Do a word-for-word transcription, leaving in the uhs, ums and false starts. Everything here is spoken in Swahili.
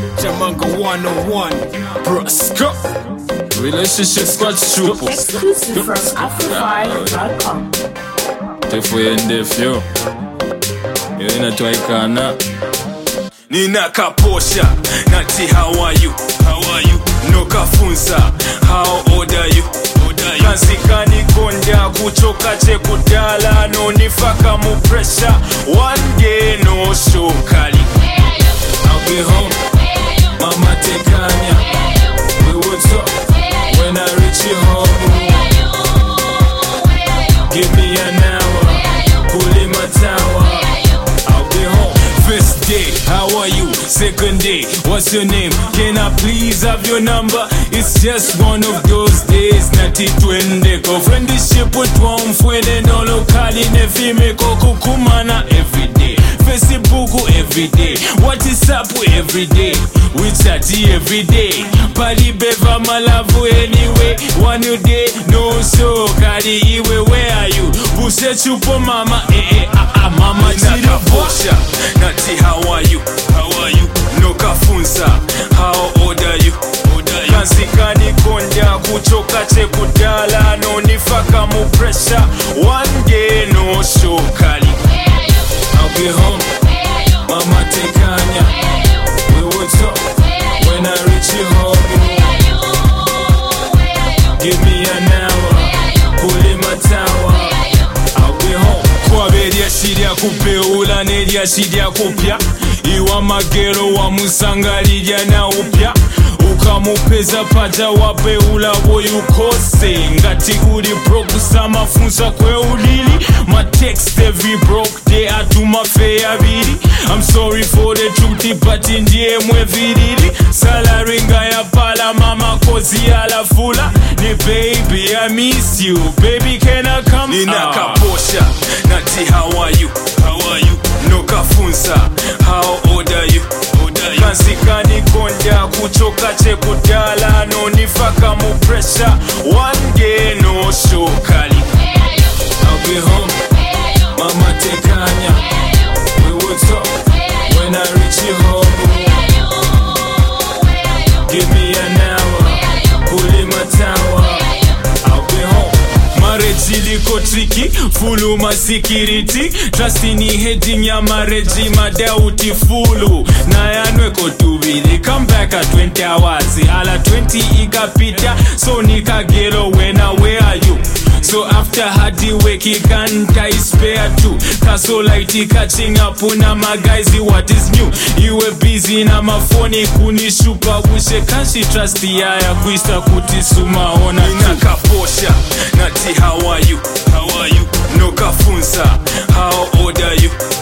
Jamanga one oh one, Brasco. Relationship squad super. Exclusive from Afrofy dot com. Tefu yendefyo yo inatwaikana Nina kaposha nati how are you how are you no kafunza how old are you Kansika nikonja kuchoka che kudala no nifaka mu pressure one day no show kali I'll be home mama tekanya we will talk when I reach you home give me an hour pull in my tower I'll be home first day how are you second day what's your name can I please have your number it's just one of those days nati twende ko friendship with one fwende no lokali nefime ko kukumana everyday Facebook everyday what is up everyday we chatty everyday pali beva malavu anyway one you day no so kali iwe where are you buse chupo mama eh eh ah ah mama chira bosha nati how are you how are you no kafunza how old are you Kansika nikonja kuchoka che kudala no nifaka mu pressure one day no show kali I'll be home mama tekanya we will talk when I reach you home give me an hour pull in my tower I'll be home kwa beria shiria kupeula neria shiria kupya iwa magero wa musangalija na upya ukamupeza paja wape ulabo yukose ngati uli broke sama funza kwe ulili my text every broke day atuma fe abiri I'm sorry for the truth but ndiye mwevirili salary ngaya pala mama kozi ala fula ni baby I miss you baby can I come Nina kaposha nati how are you how are you no kafunza how old are you Kansika nikonja kuchoka che kudala no nifaka mu pressure one day no show kali I'll be home mama tekanya we will talk when I reach you home give me an hour pull in my tower I'll be home marriage iliko tricky fulu masikiriti trust ni heading ya marriage madauti fulu na yanweko tubili come back at twenty hours ala twenty ikapita so nikagelo wena where are you so after hard work you can't I spare too kaso light catching up na my guys what is new you were busy na mafoni kunishupa ushe kanshi trust ya ya kuista kutisuma ona Nina kaposha nati how are you how are you no kafunza how old are you